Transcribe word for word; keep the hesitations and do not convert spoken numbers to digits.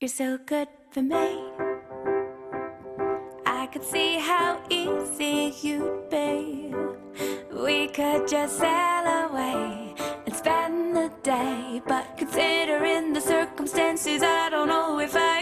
You're so good for me. I could see how easy you'd be. We could just sail away and spend the day. But considering the circumstances, I don't know if I